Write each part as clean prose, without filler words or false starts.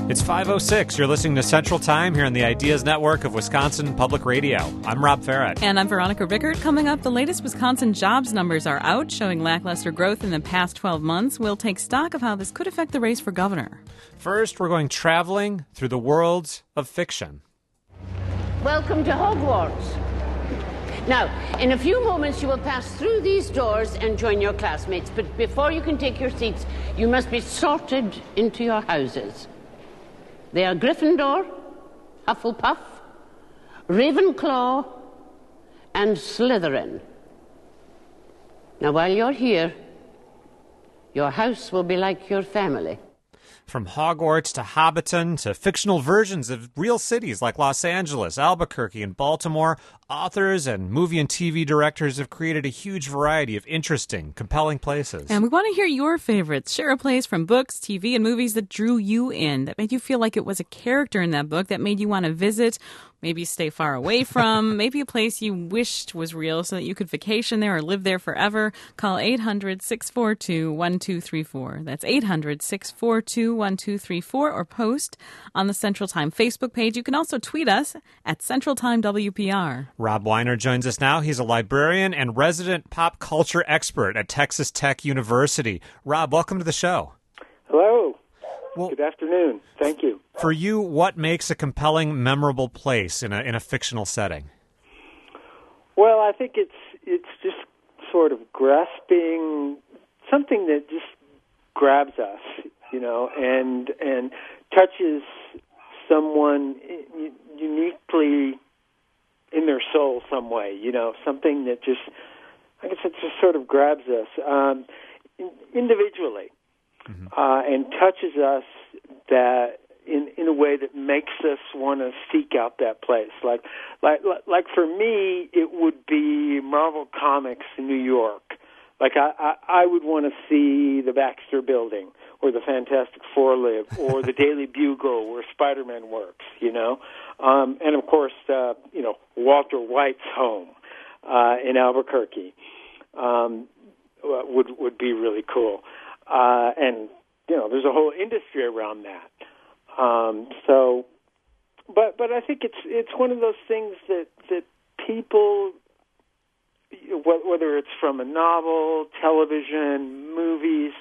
It's 5:06. You're listening to Central Time here on the Ideas Network of Wisconsin Public Radio. I'm Rob Farrett. And I'm Veronica Rickert. Coming up, the latest Wisconsin jobs numbers are out, showing lackluster growth in the past 12 months. We'll take stock of how this could affect the race for governor. First, we're going traveling through the worlds of fiction. Welcome to Hogwarts. Now, in a few moments, you will pass through these doors and join your classmates. But before you can take your seats, you must be sorted into your houses. They are Gryffindor, Hufflepuff, Ravenclaw, and Slytherin. Now, while you're here, your house will be like your family. From Hogwarts to Hobbiton to fictional versions of real cities like Los Angeles, Albuquerque, and Baltimore, authors and movie and TV directors have created a huge variety of interesting, compelling places. And we want to hear your favorites. Share a place from books, TV, and movies that drew you in, that made you feel like it was a character in that book, that made you want to visit, maybe stay far away from, maybe a place you wished was real so that you could vacation there or live there forever. Call 800-642-1234. That's 800-642-1234, or post on the Central Time Facebook page. You can also tweet us at Central Time WPR. Rob Weiner joins us now. He's a librarian and resident pop culture expert at Texas Tech University. Rob, welcome to the show. Hello. Well, good afternoon. Thank you. For you, what makes a compelling, memorable place in a fictional setting? Well, I think it's just sort of grasping something that just grabs us, and touches someone uniquely in their soul some way, something that just, I guess it just sort of grabs us individually, and touches us that in a way that makes us want to seek out that place. Like for me, it would be Marvel Comics in New York. Like I would want to see the Baxter Building, or the Fantastic Four live, or the Daily Bugle where Spider-Man works, and of course, Walter White's home in Albuquerque would be really cool, and there's a whole industry around that. But I think it's one of those things that people, whether it's from a novel, television, movies,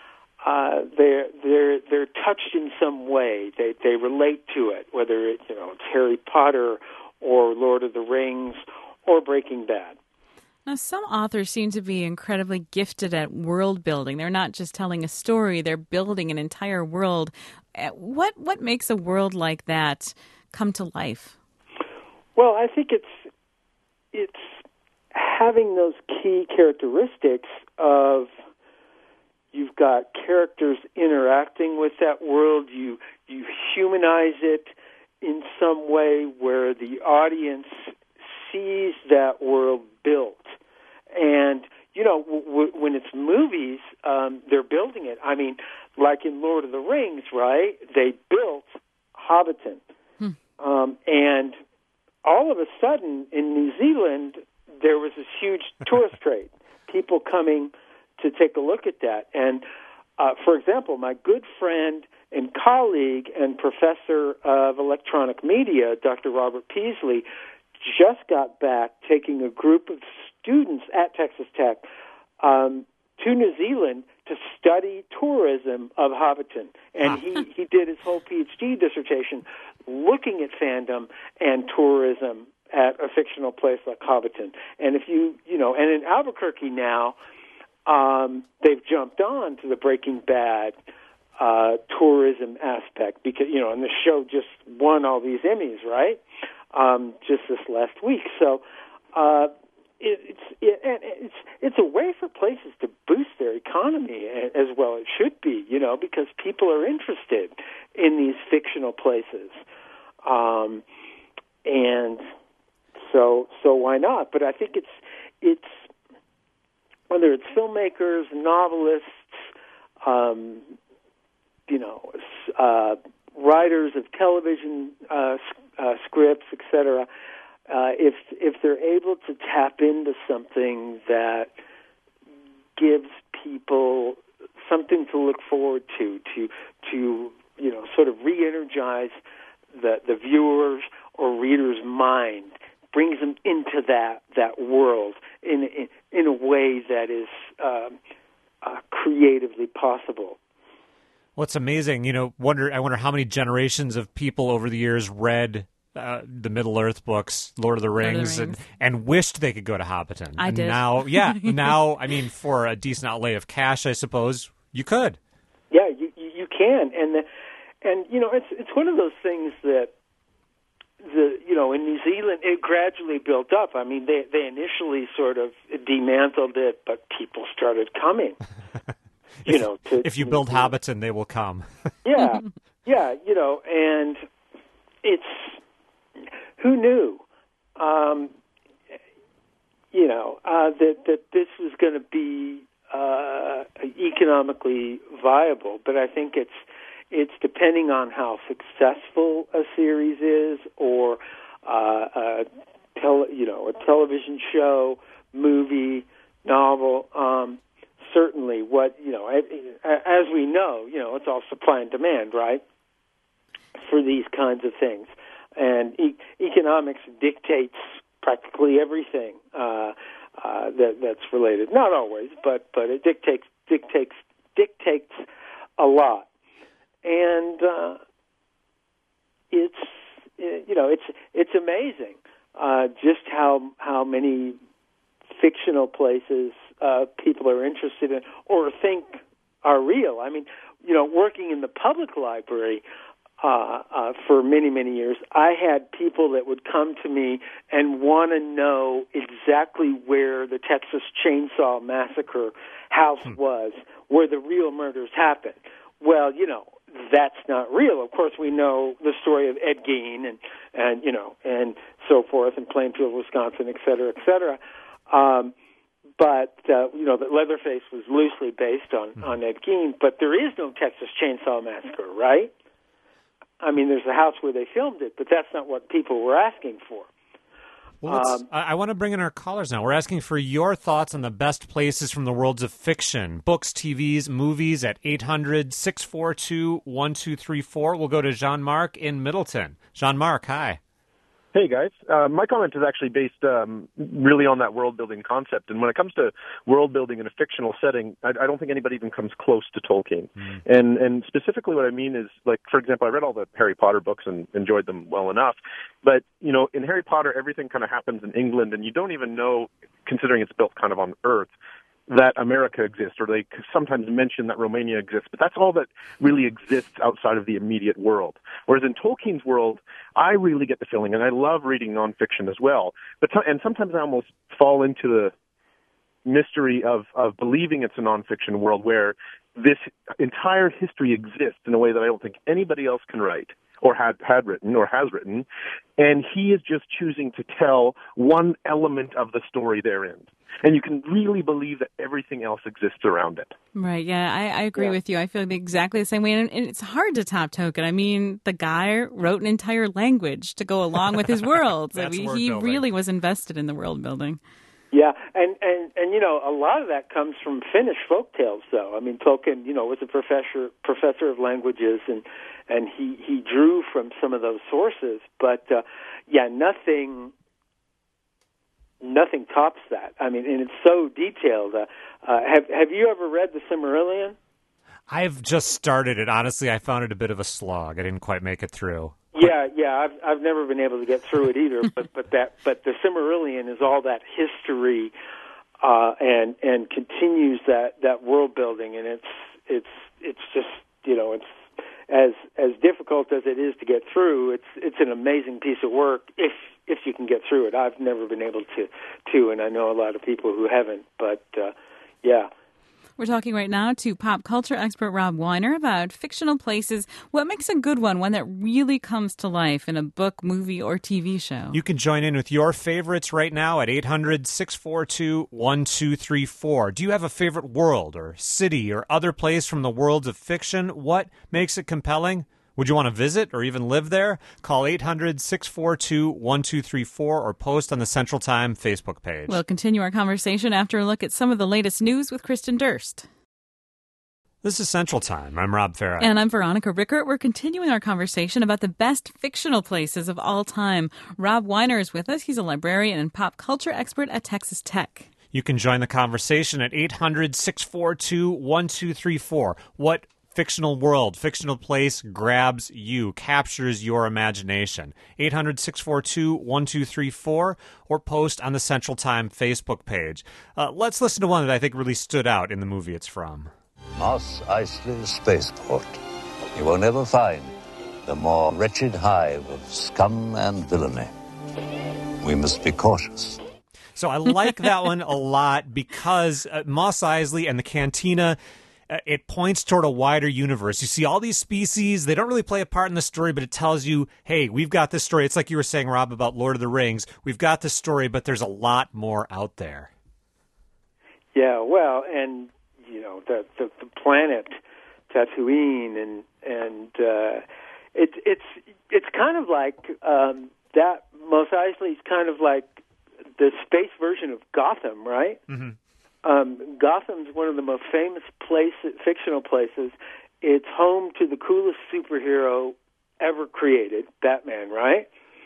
they're touched in some way. They relate to it, whether it's Harry Potter or Lord of the Rings or Breaking Bad. Now, some authors seem to be incredibly gifted at world building. They're not just telling a story; they're building an entire world. What makes a world like that come to life? Well, I think it's having those key characteristics of, you've got characters interacting with that world. You humanize it in some way where the audience sees that world built. And, when it's movies, they're building it. I mean, like in Lord of the Rings, right? They built Hobbiton. And all of a sudden, in New Zealand, there was this huge tourist trade. People coming to take a look at that. And, for example, my good friend and colleague and professor of electronic media, Dr. Robert Peasley, just got back taking a group of students at Texas Tech to New Zealand to study tourism of Hobbiton. And he did his whole PhD dissertation looking at fandom and tourism at a fictional place like Hobbiton. And and in Albuquerque now, they've jumped on to the Breaking Bad tourism aspect because, and the show just won all these Emmys, right? Just this last week. So it's a way for places to boost their economy as well. It should be, because people are interested in these fictional places, and so why not? But I think it's whether it's filmmakers, novelists, writers of television scripts, etc. If they're able to tap into something that gives people something to look forward to sort of re-energize the viewer's or reader's mind, brings them into that world in a way that is creatively possible. Well, it's amazing. I wonder how many generations of people over the years read the Middle-earth books, Lord of the Rings, and wished they could go to Hobbiton. I did. Now, I mean, for a decent outlay of cash, I suppose, you could. Yeah, you can. And it's one of those things that in New Zealand, it gradually built up. I mean, they initially sort of dismantled it, but people started coming. If you build Hobbiton, they will come. yeah, and it's, who knew, that this was going to be economically viable. But I think it's depending on how successful a series is, or a television show, movie, novel. Certainly, as we know, it's all supply and demand, right? For these kinds of things, and economics dictates practically everything that's related. Not always, but it dictates a lot. And it's amazing just how many fictional places people are interested in or think are real. I mean, working in the public library for many, many years, I had people that would come to me and want to know exactly where the Texas Chainsaw Massacre house was, where the real murders happened. Well, that's not real. Of course, we know the story of Ed Gein and so forth in Plainfield, Wisconsin, et cetera, et cetera. But that Leatherface was loosely based on Ed Gein, but there is no Texas Chainsaw Massacre, right? I mean, there's a house where they filmed it, but that's not what people were asking for. Well, I want to bring in our callers now. We're asking for your thoughts on the best places from the worlds of fiction, books, TVs, movies at 800-642-1234. We'll go to Jean-Marc in Middleton. Jean-Marc, hi. Hey, guys. My comment is actually based really on that world-building concept. And when it comes to world-building in a fictional setting, I don't think anybody even comes close to Tolkien. And specifically what I mean is, like, for example, I read all the Harry Potter books and enjoyed them well enough. But, in Harry Potter, everything kind of happens in England, and you don't even know, considering it's built kind of on Earth, that America exists, or they sometimes mention that Romania exists, but that's all that really exists outside of the immediate world. Whereas in Tolkien's world, I really get the feeling, and I love reading nonfiction as well, and sometimes I almost fall into the mystery of believing it's a nonfiction world where this entire history exists in a way that I don't think anybody else can write, or had written, or has written, and he is just choosing to tell one element of the story therein. And you can really believe that everything else exists around it. Right, yeah, I agree with you. I feel exactly the same way. And it's hard to top Tolkien. I mean, the guy wrote an entire language to go along with his worlds. I mean, he really was invested in the world building. Yeah, and a lot of that comes from Finnish folktales, though. I mean, Tolkien, was a professor of languages, and he drew from some of those sources. But nothing tops that. I mean, and it's so detailed. Have you ever read the Silmarillion? I've just started it. Honestly, I found it a bit of a slog. I didn't quite make it through. Yeah. I've never been able to get through it either. but the Silmarillion is all that history, and continues that world building, and it's just it's as difficult as it is to get through. It's an amazing piece of work if you can get through it. I've never been able to, and I know a lot of people who haven't. But yeah. We're talking right now to pop culture expert Rob Weiner about fictional places. What makes a good one that really comes to life in a book, movie, or TV show? You can join in with your favorites right now at 800-642-1234. Do you have a favorite world or city or other place from the worlds of fiction? What makes it compelling? Would you want to visit or even live there? Call 800-642-1234 or post on the Central Time Facebook page. We'll continue our conversation after a look at some of the latest news with Kristen Durst. This is Central Time. I'm Rob Farah. And I'm Veronica Rickert. We're continuing our conversation about the best fictional places of all time. Rob Weiner is with us. He's a librarian and pop culture expert at Texas Tech. You can join the conversation at 800-642-1234. What fictional world, fictional place grabs you, captures your imagination? 800-642-1234 or post on the Central Time Facebook page. Let's listen to one that I think really stood out in the movie it's from. Mos Eisley Spaceport. You will never find the more wretched hive of scum and villainy. We must be cautious. So I like that one a lot because Mos Eisley and the Cantina, it points toward a wider universe. You see all these species. They don't really play a part in the story, but it tells you, hey, we've got this story. It's like you were saying, Rob, about Lord of the Rings. We've got this story, but there's a lot more out there. Yeah, well, and the planet Tatooine, and it's kind of like that. Mos Eisley's kind of like the space version of Gotham, right? Mm-hmm. Gotham's one of the most famous fictional places. It's home to the coolest superhero ever created, Batman, right?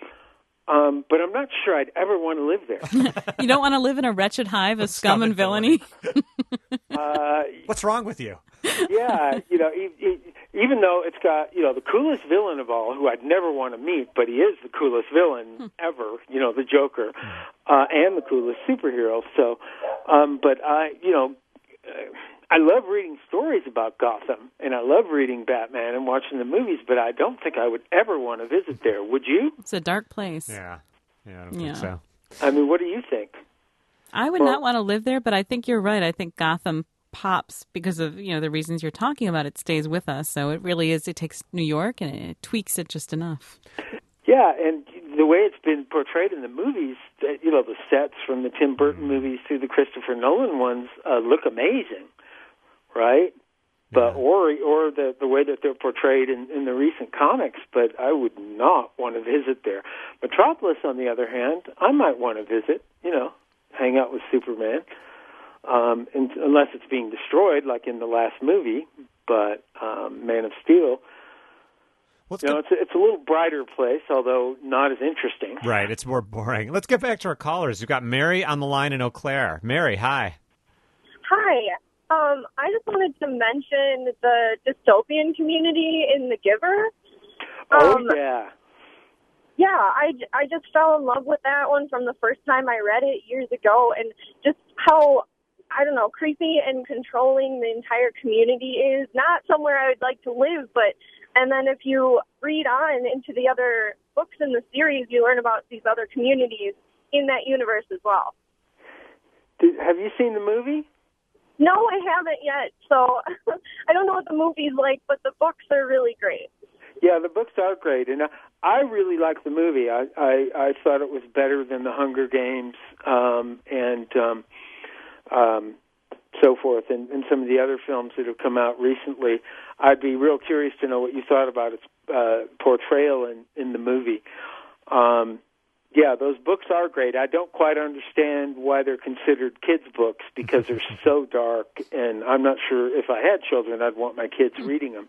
But I'm not sure I'd ever want to live there. You don't want to live in a wretched hive of scum and villainy? What's wrong with you? Yeah, even though it's got, the coolest villain of all, who I'd never want to meet, but he is the coolest villain ever, the Joker, and the coolest superhero. So, but I love reading stories about Gotham, and I love reading Batman and watching the movies, but I don't think I would ever want to visit there. Would you? It's a dark place. Yeah, I don't think so. I mean, what do you think? I would not want to live there, but I think you're right. I think Gotham pops because of, the reasons you're talking about. It stays with us. So it really is, it takes New York and it tweaks it just enough. Yeah, and the way it's been portrayed in the movies, the sets from the Tim Burton movies to the Christopher Nolan ones look amazing, right? But or the way that they're portrayed in the recent comics, but I would not want to visit there. Metropolis, on the other hand, I might want to visit, hang out with Superman, unless it's being destroyed, like in the last movie, but Man of Steel. It's a little brighter place, although not as interesting. Right, it's more boring. Let's get back to our callers. We've got Mary on the line in Eau Claire. Mary, hi. Hi. I just wanted to mention the dystopian community in The Giver. Yeah. Yeah, I just fell in love with that one from the first time I read it years ago, and just how, creepy and controlling the entire community is. Not somewhere I would like to live, and then if you read on into the other books in the series, you learn about these other communities in that universe as well. Have you seen the movie? No, I haven't yet, so I don't know what the movie's like, but the books are really great. Yeah, the books are great, and I really liked the movie. I thought it was better than The Hunger Games and so forth, and some of the other films that have come out recently. I'd be real curious to know what you thought about its portrayal in the movie. Yeah, those books are great. I don't quite understand why they're considered kids' books because they're so dark, and I'm not sure if I had children I'd want my kids reading them.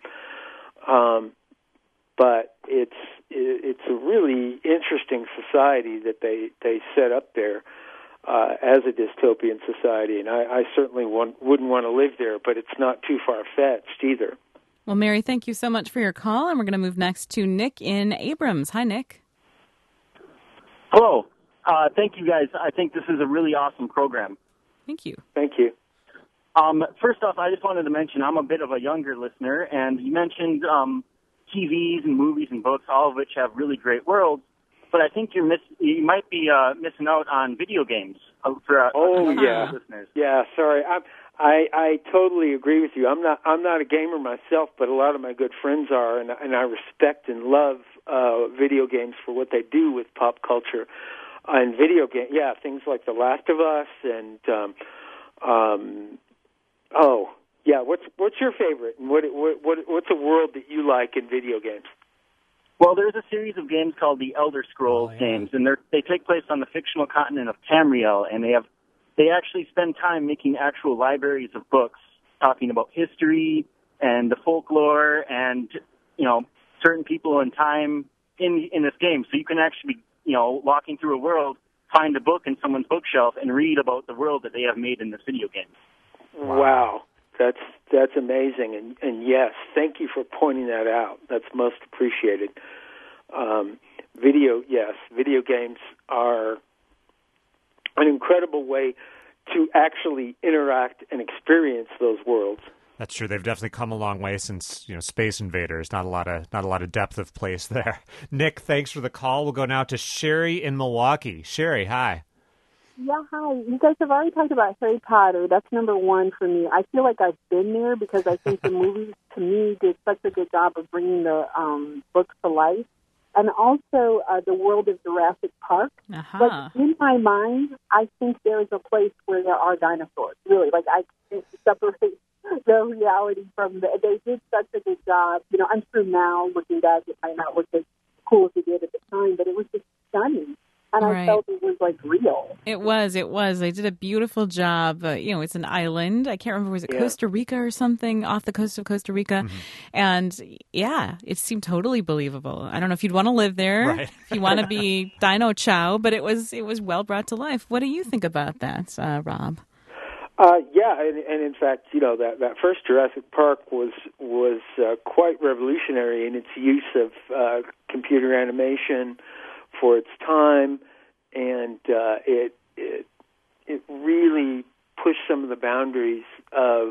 But it's a really interesting society that they set up there as a dystopian society, and I certainly wouldn't want to live there, but it's not too far-fetched either. Well, Mary, thank you so much for your call, and we're going to move next to Nick in Abrams. Hi, Nick. Hello. Thank you, guys. I think this is a really awesome program. Thank you. Thank you. First off, I just wanted to mention I'm a bit of a younger listener, and you mentioned TVs and movies and books, all of which have really great worlds. But I think you might be missing out on video games for listeners. Yeah, sorry. I totally agree with you. I'm not a gamer myself, but a lot of my good friends are, and I respect and love video games for what they do with pop culture. And video game, things like The Last of Us and what's your favorite? And what's a world that you like in video games? Well, there's a series of games called the Elder Scrolls games, and they take place on the fictional continent of Tamriel, and they actually spend time making actual libraries of books talking about history, and the folklore and, certain people and time in this game. So you can actually be, walking through a world, find a book in someone's bookshelf and read about the world that they have made in this video game. Wow. That's amazing. And yes, thank you for pointing that out. That's most appreciated. Video games are an incredible way to actually interact and experience those worlds. That's true. They've definitely come a long way since Space Invaders. Not a lot of depth of place there. Nick, thanks for the call. We'll go now to Sherry in Milwaukee. Sherry, hi. Yeah, hi. You guys have already talked about Harry Potter. That's number one for me. I feel like I've been there because I think the movies, to me, did such a good job of bringing the books to life. And also the world of Jurassic Park. Uh-huh. But in my mind, I think there is a place where there are dinosaurs. Really, I can't separate the reality from they did such a good job. I'm sure now, looking back, it might not look as cool as it did at the time, but it was just stunning. And Right. I felt it was real. It was. They did a beautiful job. It's an island. I can't remember, was it Costa Rica or something, off the coast of Costa Rica? Mm-hmm. And it seemed totally believable. I don't know if you'd want to live there, right. if you want to be Dino Chow, but it was well brought to life. What do you think about that, Rob? And in fact, that first Jurassic Park was quite revolutionary in its use of computer animation for its time, and it really pushed some of the boundaries of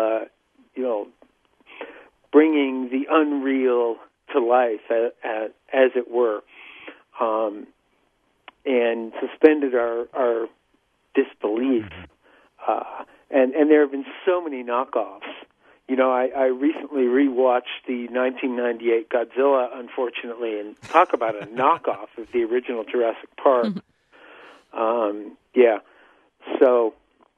bringing the unreal to life, as it were, and suspended our disbelief. And there have been so many knockoffs. I recently rewatched the 1998 Godzilla, unfortunately, and talk about a knockoff of the original Jurassic Park. So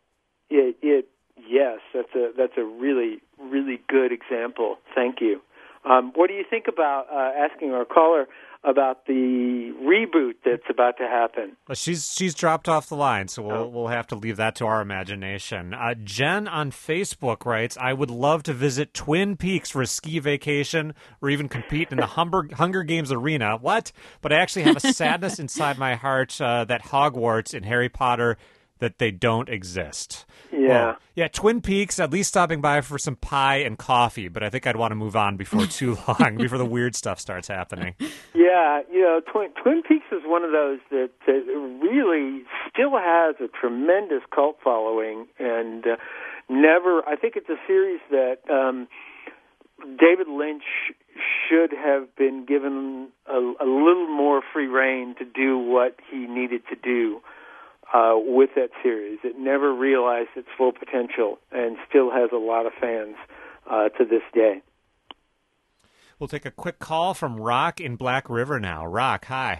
yes, that's a really, really good example. Thank you. What do you think about asking our caller about the reboot that's about to happen? Well, she's dropped off the line, so we'll have to leave that to our imagination. Jen on Facebook writes, I would love to visit Twin Peaks for a ski vacation or even compete in the Hunger Games arena. What? But I actually have a sadness inside my heart that Hogwarts and Harry Potter, that they don't exist. Yeah. Well, Twin Peaks, at least stopping by for some pie and coffee, but I think I'd want to move on before too long, before the weird stuff starts happening. Yeah, Twin Peaks is one of those that really still has a tremendous cult following, and I think it's a series that David Lynch should have been given a little more free rein to do what he needed to do with that series. It never realized its full potential and still has a lot of fans to this day. We'll take a quick call from Rock in Black River now. Rock, hi.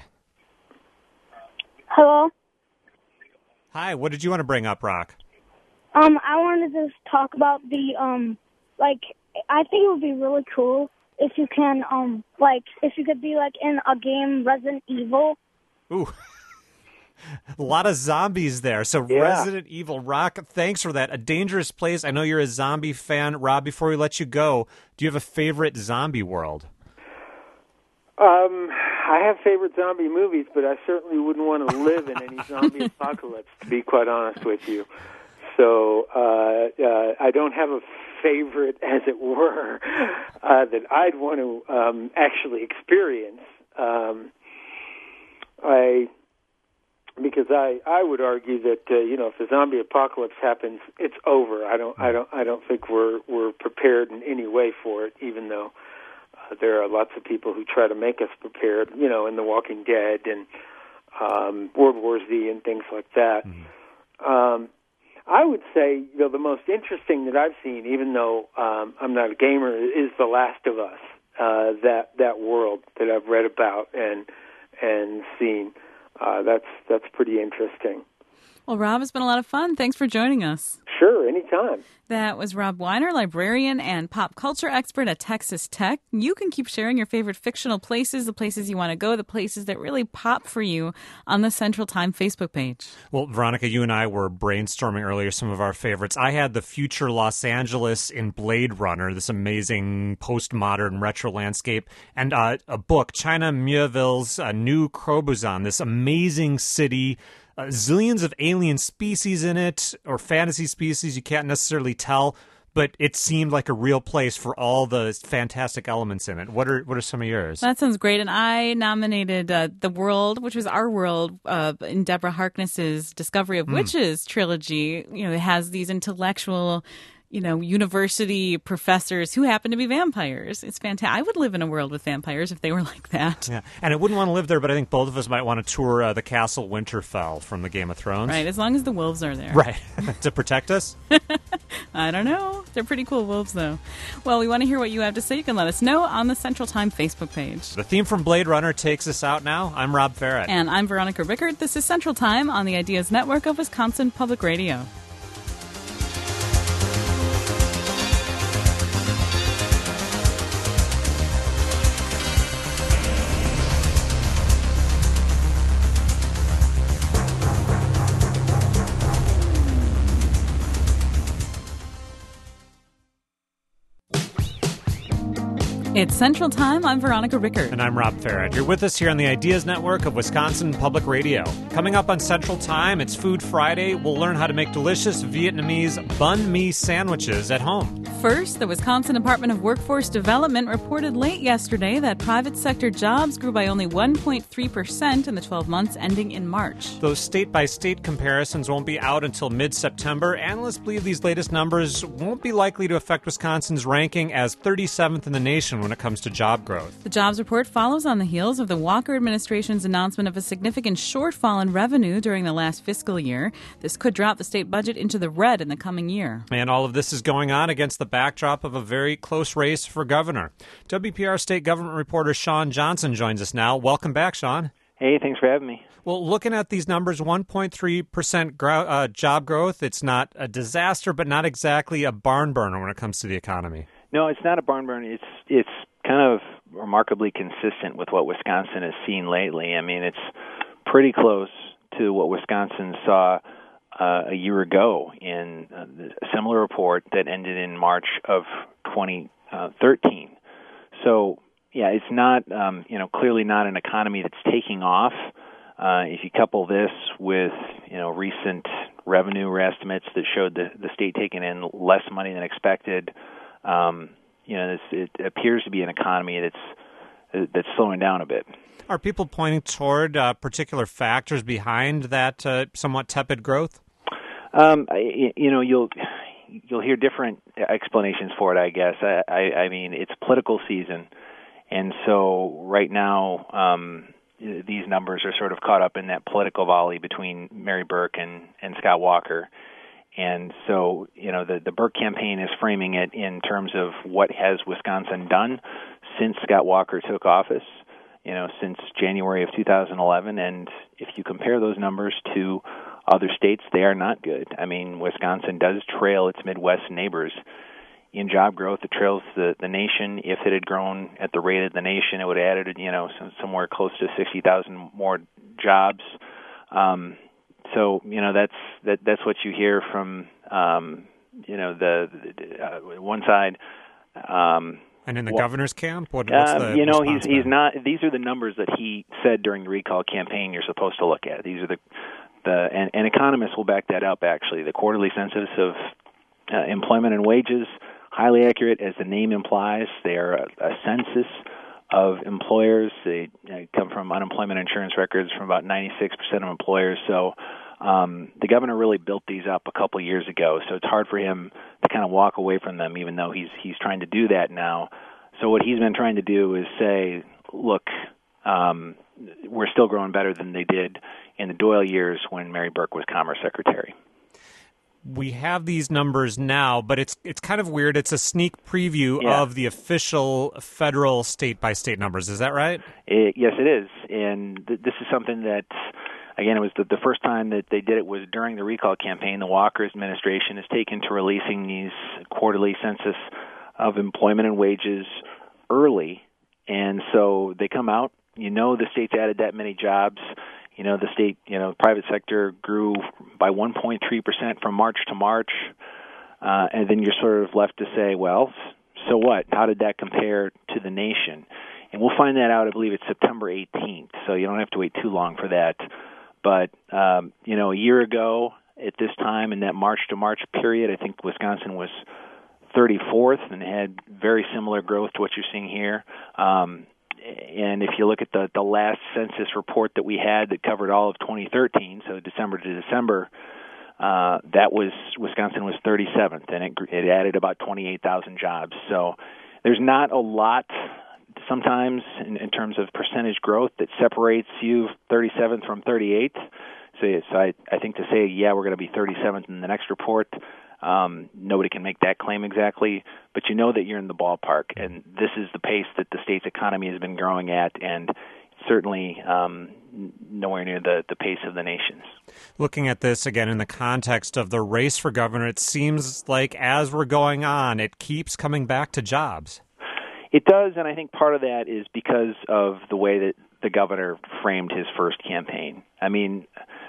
Hello. Hi, what did you want to bring up, Rock? I wanted to talk about the, I think it would be really cool if you can, if you could be, in a game, Resident Evil. Ooh. A lot of zombies there. So yeah. Resident Evil. Rock, thanks for that. A Dangerous Place. I know you're a zombie fan. Rob, before we let you go, do you have a favorite zombie world? I have favorite zombie movies, but I certainly wouldn't want to live in any zombie apocalypse, to be quite honest with you. So I don't have a favorite, as it were, that I'd want to actually experience. Because I would argue that if the zombie apocalypse happens, it's over. I don't think we're prepared in any way for it, even though there are lots of people who try to make us prepared. In The Walking Dead and World War Z and things like that. Mm-hmm. I would say the most interesting that I've seen, even though I'm not a gamer, is The Last of Us. That world that I've read about and seen. That's pretty interesting. Well, Rob, it's been a lot of fun. Thanks for joining us. Sure, anytime. That was Rob Weiner, librarian and pop culture expert at Texas Tech. You can keep sharing your favorite fictional places, the places you want to go, the places that really pop for you on the Central Time Facebook page. Well, Veronica, you and I were brainstorming earlier some of our favorites. I had the future Los Angeles in Blade Runner, this amazing postmodern retro landscape, and a book, China Miéville's New Crobuzon, this amazing city. Zillions of alien species in it, or fantasy species, you can't necessarily tell, but it seemed like a real place for all the fantastic elements in it. What are some of yours? That sounds great. And I nominated The World, which was Our World, in Deborah Harkness's Discovery of Witches trilogy. You know, it has these intellectual, university professors who happen to be vampires. It's fantastic. I would live in a world with vampires if they were like that. Yeah, and I wouldn't want to live there, but I think both of us might want to tour the Castle Winterfell from the Game of Thrones. Right, as long as the wolves are there. Right, to protect us? I don't know. They're pretty cool wolves, though. Well, we want to hear what you have to say. You can let us know on the Central Time Facebook page. The theme from Blade Runner takes us out now. I'm Rob Farrett. And I'm Veronica Rickert. This is Central Time on the Ideas Network of Wisconsin Public Radio. It's Central Time. I'm Veronica Rickert. And I'm Rob Farrett. You're with us here on the Ideas Network of Wisconsin Public Radio. Coming up on Central Time, it's Food Friday. We'll learn how to make delicious Vietnamese banh mi sandwiches at home. First, the Wisconsin Department of Workforce Development reported late yesterday that private sector jobs grew by only 1.3% in the 12 months ending in March. Those state-by-state comparisons won't be out until mid-September. Analysts believe these latest numbers won't be likely to affect Wisconsin's ranking as 37th in the nation when it comes to job growth. The jobs report follows on the heels of the Walker administration's announcement of a significant shortfall in revenue during the last fiscal year. This could drop the state budget into the red in the coming year. And all of this is going on against the backdrop of a very close race for governor. WPR state government reporter Sean Johnson joins us now. Welcome back, Sean. Hey, thanks for having me. Well, looking at these numbers, 1.3% job growth, it's not a disaster, but not exactly a barn burner when it comes to the economy. No, it's not a barn burner. It's kind of remarkably consistent with what Wisconsin has seen lately. I mean, it's pretty close to what Wisconsin saw a year ago in a similar report that ended in March of 2013. So, yeah, it's not, clearly not an economy that's taking off. If you couple this with, recent revenue estimates that showed the state taking in less money than expected, it appears to be an economy that's slowing down a bit. Are people pointing toward particular factors behind that somewhat tepid growth? You'll hear different explanations for it, I guess. I mean, it's political season, and so right now these numbers are sort of caught up in that political volley between Mary Burke and Scott Walker. And so, the Burke campaign is framing it in terms of what has Wisconsin done since Scott Walker took office, since January of 2011. And if you compare those numbers to other states, they are not good. I mean, Wisconsin does trail its Midwest neighbors in job growth. It trails the nation. If it had grown at the rate of the nation, it would have added, somewhere close to 60,000 more jobs. So that's what you hear from the one side. And in the governor's camp, what's the he's not. These are the numbers that he said during the recall campaign. You're supposed to look at. These are and economists will back that up. Actually, the quarterly census of employment and wages, highly accurate as the name implies. They are a census of employers. They come from unemployment insurance records from about 96% of employers. So the governor really built these up a couple of years ago. So it's hard for him to kind of walk away from them, even though he's trying to do that now. So what he's been trying to do is say, look, we're still growing better than they did in the Doyle years when Mary Burke was Commerce Secretary. We have these numbers now, but it's kind of weird. It's a sneak preview of the official federal state-by-state numbers. Is that right? Yes, it is. And this is something that again, it was the first time that they did it was during the recall campaign. The Walker administration has taken to releasing these quarterly census of employment and wages early, and so they come out. The state's added that many jobs. The state, private sector grew by 1.3% from March to March, and then you're sort of left to say, well, so what? How did that compare to the nation? And we'll find that out, I believe it's September 18th, so you don't have to wait too long for that. But, a year ago at this time in that March to March period, I think Wisconsin was 34th and had very similar growth to what you're seeing here. And if you look at the last census report that we had that covered all of 2013, so December to December, Wisconsin was 37th, and it added about 28,000 jobs. So there's not a lot sometimes in terms of percentage growth that separates you 37th from 38th. So I think to say, we're going to be 37th in the next report, nobody can make that claim exactly, but you know that you're in the ballpark, and this is the pace that the state's economy has been growing at, and certainly nowhere near the pace of the nation's. Looking at this again in the context of the race for governor, it seems like as we're going on, it keeps coming back to jobs. It does, and I think part of that is because of the way that the governor framed his first campaign. I mean,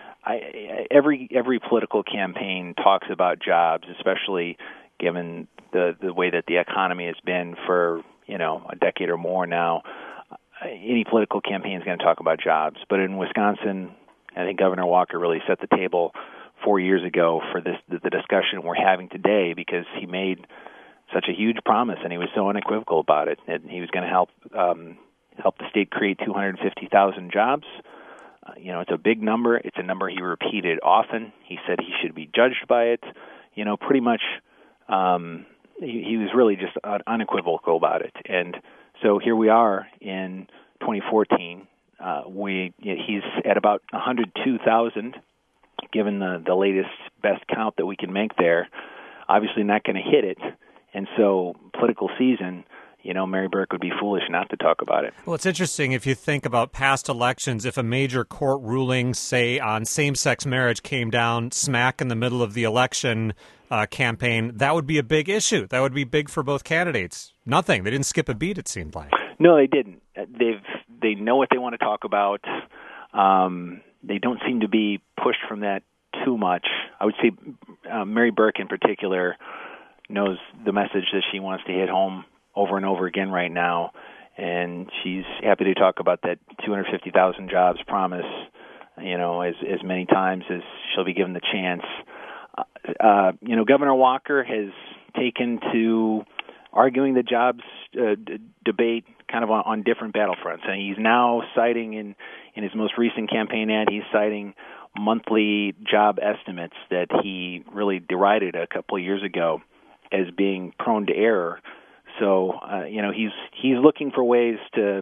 every political campaign talks about jobs, especially given the way that the economy has been for a decade or more now. Any political campaign is going to talk about jobs, but in Wisconsin, I think Governor Walker really set the table 4 years ago for the discussion we're having today, because he made such a huge promise and he was so unequivocal about it, and he was going to help the state create 250,000 jobs. It's a big number. It's a number he repeated often. He said he should be judged by it. Pretty much he was really just unequivocal about it. And so here we are in 2014. He's at about 102,000, given the latest best count that we can make there. Obviously not going to hit it. And so political season, Mary Burke would be foolish not to talk about it. Well, it's interesting if you think about past elections, if a major court ruling, say, on same-sex marriage came down smack in the middle of the election campaign, that would be a big issue. That would be big for both candidates. Nothing. They didn't skip a beat, it seemed like. No, they didn't. They know what they want to talk about. They don't seem to be pushed from that too much. I would say Mary Burke in particular knows the message that she wants to hit home over and over again right now, and she's happy to talk about that 250,000 jobs promise, as many times as she'll be given the chance. Governor Walker has taken to arguing the jobs debate kind of on different battlefronts, and he's now citing in his most recent campaign ad, he's citing monthly job estimates that he really derided a couple of years ago as being prone to error. So, he's looking for ways to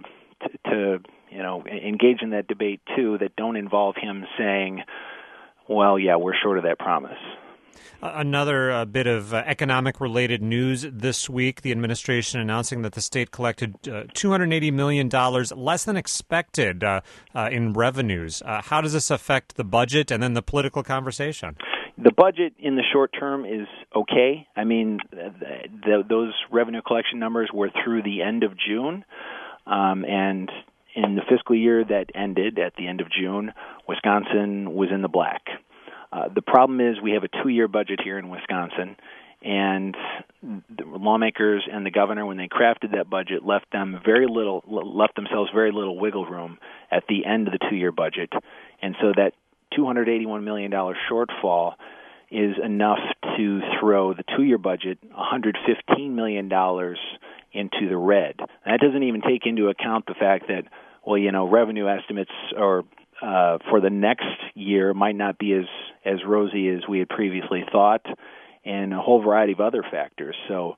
engage in that debate, too, that don't involve him saying, well, we're short of that promise. Another bit of economic-related news this week, the administration announcing that the state collected $280 million less than expected in revenues. How does this affect the budget and then the political conversation? The budget in the short term is okay. I mean, those revenue collection numbers were through the end of June, and in the fiscal year that ended at the end of June, Wisconsin was in the black. The problem is we have a 2-year budget here in Wisconsin, and the lawmakers and the governor, when they crafted that budget, left themselves very little wiggle room at the end of the 2-year budget, and so that $281 million shortfall is enough to throw the 2-year budget $115 million into the red. And that doesn't even take into account the fact that, revenue estimates or for the next year might not be as rosy as we had previously thought, and a whole variety of other factors. So,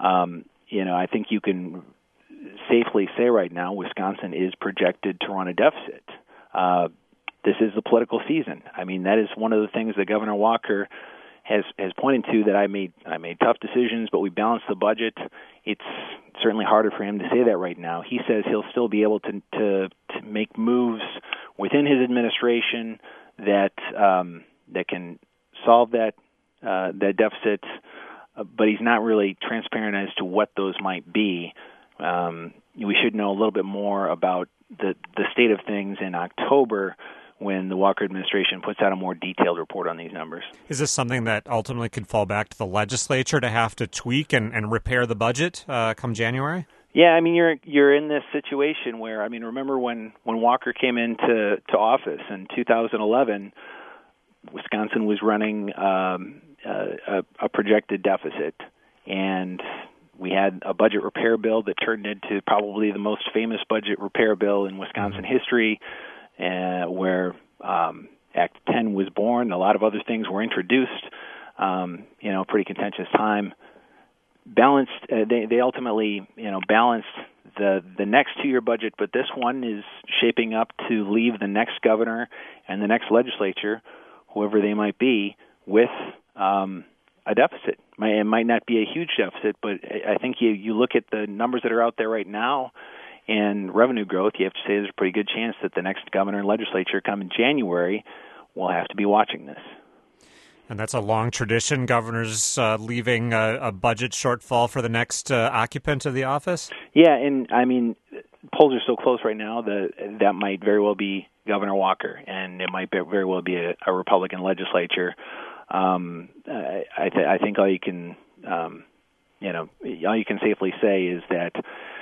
I think you can safely say right now Wisconsin is projected to run a deficit. This is the political season. I mean, that is one of the things that Governor Walker has pointed to, that I made tough decisions, but we balanced the budget. It's certainly harder for him to say that right now. He says he'll still be able to make moves within his administration that that can solve that deficit, but he's not really transparent as to what those might be. We should know a little bit more about the state of things in October when the Walker administration puts out a more detailed report on these numbers. Is this something that ultimately could fall back to the legislature to have to tweak and repair the budget come January? Yeah, I mean, you're in this situation where, I mean, remember when Walker came into office in 2011, Wisconsin was running a projected deficit, and we had a budget repair bill that turned into probably the most famous budget repair bill in Wisconsin history, where Act 10 was born. A lot of other things were introduced. Pretty contentious time. Balanced. They ultimately, balanced the next 2-year budget, but this one is shaping up to leave the next governor and the next legislature, whoever they might be, with a deficit. It might not be a huge deficit, but I think you look at the numbers that are out there right now and revenue growth, you have to say there's a pretty good chance that the next governor and legislature come in January will have to be watching this. And that's a long tradition, governors leaving a budget shortfall for the next occupant of the office? Yeah, and I mean, polls are so close right now that might very well be Governor Walker, and it might very well be a Republican legislature. I think all you can safely say is that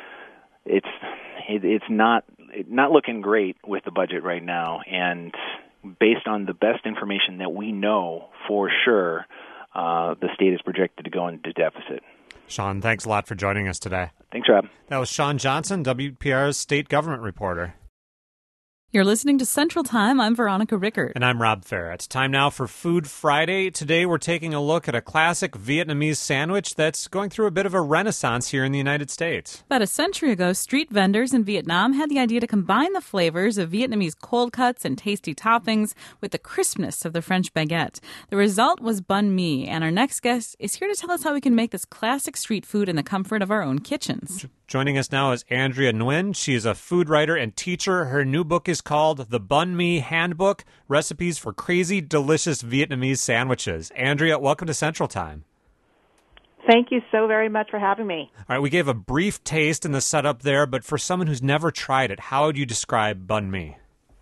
it's not looking great with the budget right now, and based on the best information that we know for sure, the state is projected to go into deficit. Sean, thanks a lot for joining us today. Thanks, Rob. That was Sean Johnson, WPR's state government reporter. You're listening to Central Time. I'm Veronica Rickert. And I'm Rob Farah. It's time now for Food Friday. Today we're taking a look at a classic Vietnamese sandwich that's going through a bit of a renaissance here in the United States. About a century ago, street vendors in Vietnam had the idea to combine the flavors of Vietnamese cold cuts and tasty toppings with the crispness of the French baguette. The result was banh mi, and our next guest is here to tell us how we can make this classic street food in the comfort of our own kitchens. Joining us now is Andrea Nguyen. She is a food writer and teacher. Her new book is called The Banh Mi Handbook, Recipes for Crazy Delicious Vietnamese Sandwiches. Andrea, welcome to Central Time. Thank you so very much for having me. All right, we gave a brief taste in the setup there, but for someone who's never tried it, how would you describe banh mi?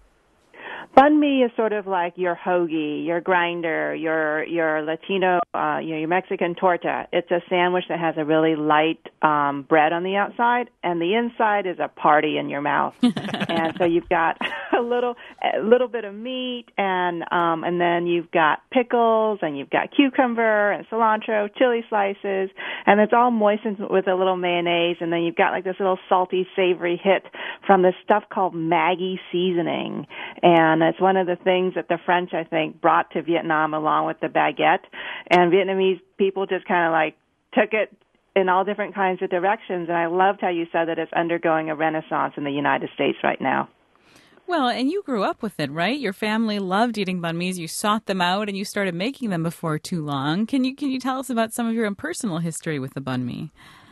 Banh mi is sort of like your hoagie, your grinder, your Latino, your Mexican torta. It's a sandwich that has a really light bread on the outside, and the inside is a party in your mouth. And so you've got a little bit of meat, and then you've got pickles, and you've got cucumber and cilantro, chili slices, and it's all moistened with a little mayonnaise, and then you've got like this little salty, savory hit from this stuff called Maggi seasoning, and it's one of the things that the French, I think, brought to Vietnam along with the baguette. And Vietnamese people just kind of like took it in all different kinds of directions. And I loved how you said that it's undergoing a renaissance in the United States right now. Well, and you grew up with it, right? Your family loved eating banh mi's. You sought them out, and you started making them before too long. Can you tell us about some of your own personal history with the banh mi?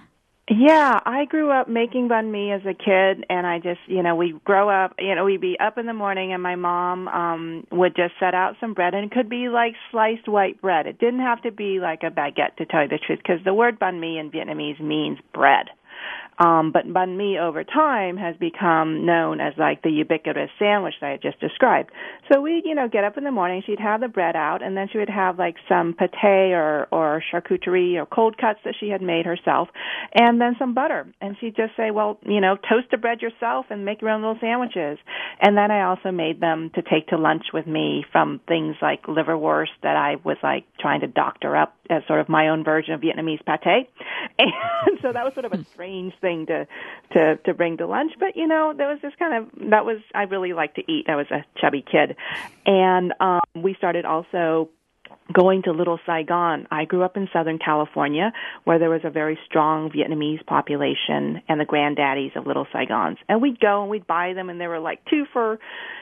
Yeah, I grew up making banh mi as a kid, and I just, we'd grow up, we'd be up in the morning, and my mom would just set out some bread, and it could be like sliced white bread. It didn't have to be like a baguette, to tell you the truth, because the word banh mi in Vietnamese means bread. But banh mi over time has become known as like the ubiquitous sandwich that I just described. So we'd, get up in the morning, she'd have the bread out, and then she would have like some pâté or charcuterie or cold cuts that she had made herself, and then some butter. And she'd just say, well, toast the bread yourself and make your own little sandwiches. And then I also made them to take to lunch with me, from things like liverwurst that I was like trying to doctor up as sort of my own version of Vietnamese pâté. And so that was sort of a strange thing to bring to lunch, but there was this I really liked to eat. I was a chubby kid, and we started also going to Little Saigon. I grew up in Southern California, where there was a very strong Vietnamese population and the granddaddies of Little Saigons. And we'd go and we'd buy them, and they were like 2 for,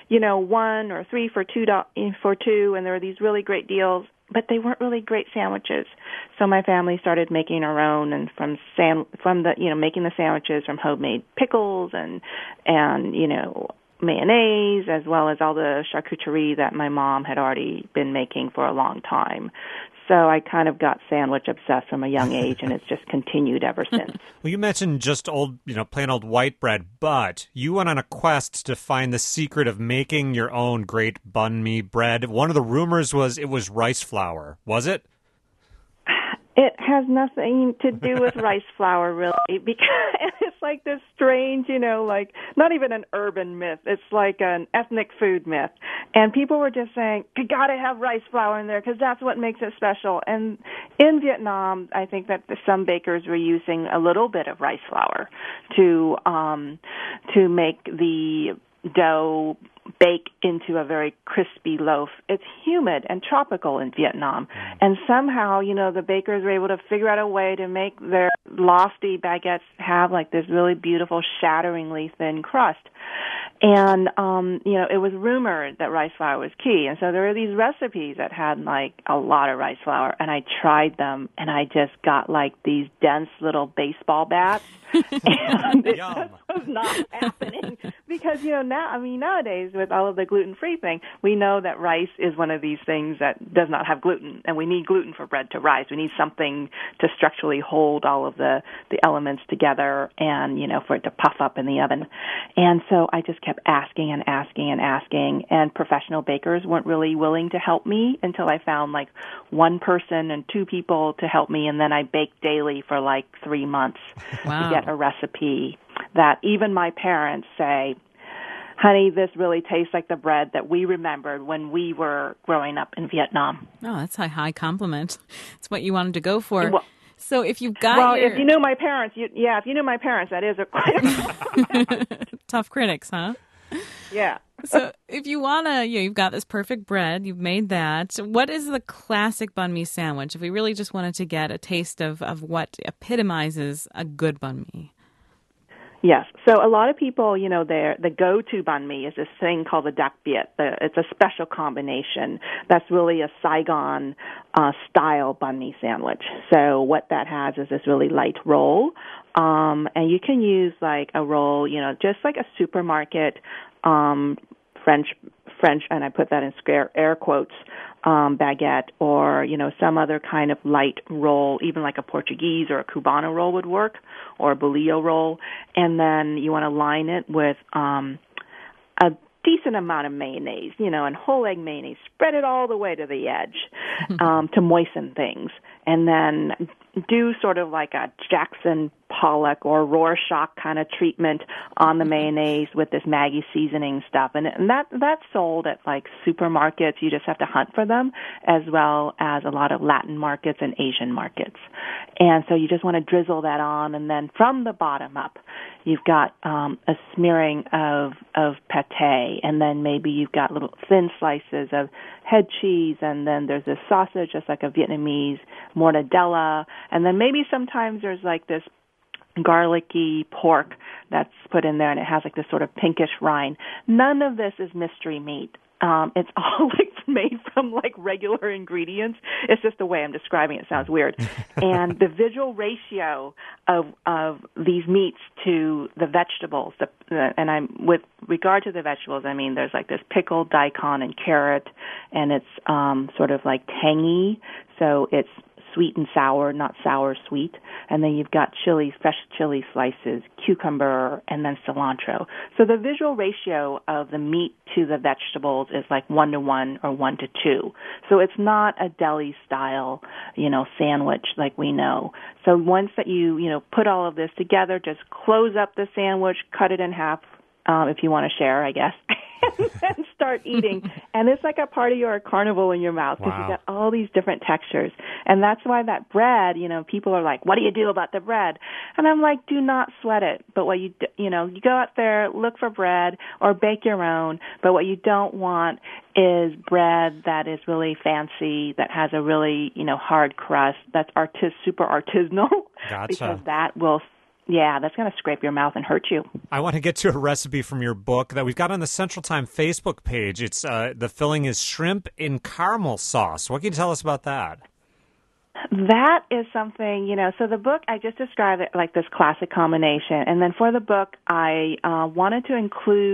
$1 or 3 for $2, and there were these really great deals. But they weren't really great sandwiches. So my family started making our own, and making the sandwiches from homemade pickles and mayonnaise, as well as all the charcuterie that my mom had already been making for a long time. So I kind of got sandwich obsessed from a young age, and it's just continued ever since. Well, you mentioned just plain old white bread, but you went on a quest to find the secret of making your own great banh mi bread. One of the rumors was it was rice flour. Was it? It has nothing to do with rice flour, really, because it's like this strange, like not even an urban myth. It's like an ethnic food myth. And people were just saying, you got to have rice flour in there because that's what makes it special. And in Vietnam, I think that some bakers were using a little bit of rice flour to make the dough bake into a very crispy loaf. It's humid and tropical in Vietnam. And somehow, the bakers were able to figure out a way to make their lofty baguettes have like this really beautiful, shatteringly thin crust. And, it was rumored that rice flour was key. And so there were these recipes that had like a lot of rice flour, and I tried them, and I just got like these dense little baseball bats. And it just was not happening because, nowadays with all of the gluten-free thing, we know that rice is one of these things that does not have gluten, and we need gluten for bread to rise. We need something to structurally hold all of the elements together and, for it to puff up in the oven. And so I just kept asking and asking and asking, and professional bakers weren't really willing to help me until I found like one person and two people to help me, and then I baked daily for like 3 months to get a recipe that even my parents say, honey, this really tastes like the bread that we remembered when we were growing up in Vietnam. Oh, that's a high compliment. It's what you wanted to go for. Well, so if you've got if you knew my parents, if you knew my parents, that is a tough critics, huh? Yeah. So if you want to, you've got this perfect bread, you've made that. What is the classic banh mi sandwich? If we really just wanted to get a taste of what epitomizes a good banh mi. Yes. So a lot of people, the go-to banh mi is this thing called the dak viet. It's a special combination that's really a Saigon style banh mi sandwich. So what that has is this really light roll, and you can use like a roll, just like a supermarket French, and I put that in air quotes, baguette, or, some other kind of light roll, even like a Portuguese or a Cubano roll would work, or a bolillo roll. And then you want to line it with a decent amount of mayonnaise, and whole egg mayonnaise. Spread it all the way to the edge to moisten things. And then do sort of like a Jackson Pollock or Rorschach kind of treatment on the mayonnaise with this Maggi seasoning stuff. And that's sold at like supermarkets. You just have to hunt for them, as well as a lot of Latin markets and Asian markets. And so you just want to drizzle that on, and then from the bottom up, you've got a smearing of pâté, and then maybe you've got little thin slices of head cheese, and then there's this sausage, just like a Vietnamese mortadella, and then maybe sometimes there's like this garlicky pork that's put in there, and it has like this sort of pinkish rind. None of this is mystery meat. It's all like made from like regular ingredients. It's just the way I'm describing it. It sounds weird. And the visual ratio of these meats to the vegetables, and I'm with regard to the vegetables, I mean there's like this pickled daikon and carrot, and it's sort of like tangy, so it's sweet and sour, not sour sweet. And then you've got chili, fresh chili slices, cucumber, and then cilantro. So the visual ratio of the meat to the vegetables is like 1-to-1 or 1-to-2. So it's not a deli style, sandwich like we know. So once that you put all of this together, just close up the sandwich, cut it in half, if you want to share, I guess, and then start eating. And it's like a party or a carnival in your mouth because you've got all these different textures. And that's why that bread, people are like, what do you do about the bread? And I'm like, do not sweat it. But what you go out there, look for bread or bake your own. But what you don't want is bread that is really fancy, that has a really, hard crust, that's super artisanal. Gotcha. Because that will that's going to scrape your mouth and hurt you. I want to get to a recipe from your book that we've got on the Central Time Facebook page. It's the filling is shrimp in caramel sauce. What can you tell us about that? That is something, so the book, I just described it like this classic combination. And then for the book, I wanted to include,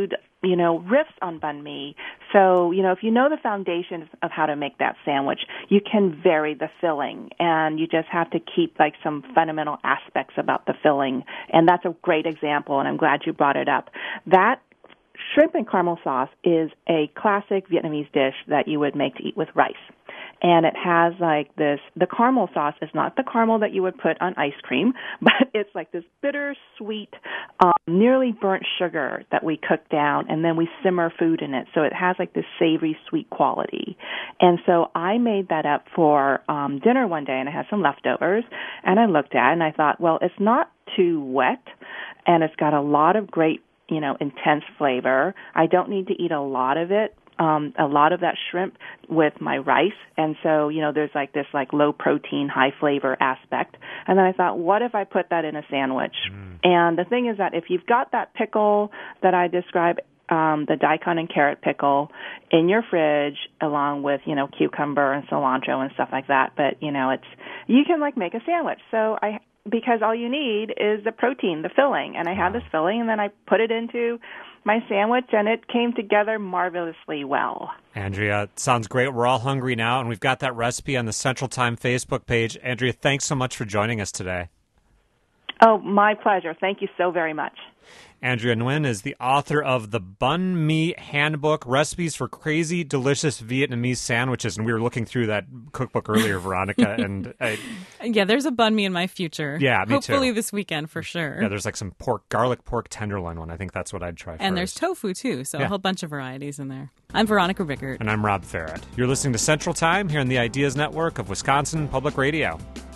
riffs on banh mi. So, if you know the foundations of how to make that sandwich, you can vary the filling, and you just have to keep like some fundamental aspects about the filling. And that's a great example, and I'm glad you brought it up. That shrimp and caramel sauce is a classic Vietnamese dish that you would make to eat with rice. And it has like this, the caramel sauce is not the caramel that you would put on ice cream, but it's like this bitter, sweet, nearly burnt sugar that we cook down, and then we simmer food in it. So it has like this savory, sweet quality. And so I made that up for dinner one day, and I had some leftovers, and I looked at it, and I thought, well, it's not too wet, and it's got a lot of great, intense flavor. I don't need to eat a lot of it. A lot of that shrimp with my rice, and so there's like this like low protein, high flavor aspect. And then I thought, what if I put that in a sandwich? And the thing is that if you've got that pickle that I described, the daikon and carrot pickle in your fridge, along with cucumber and cilantro and stuff like that, but you can like make a sandwich. So because all you need is the protein, the filling, and I had this filling, and then I put it into my sandwich, and it came together marvelously well. Andrea, it sounds great. We're all hungry now, and we've got that recipe on the Central Time Facebook page. Andrea, thanks so much for joining us today. Oh, my pleasure. Thank you so very much. Andrea Nguyen is the author of the Banh Mi Handbook, Recipes for Crazy Delicious Vietnamese Sandwiches. And we were looking through that cookbook earlier, Veronica. And yeah, there's a banh mi in my future. Yeah, me Hopefully too. This weekend for sure. Yeah, there's like some garlic pork tenderloin one. I think that's what I'd try first. And there's tofu too, so a whole bunch of varieties in there. I'm Veronica Rickert. And I'm Rob Farrett. You're listening to Central Time here on the Ideas Network of Wisconsin Public Radio.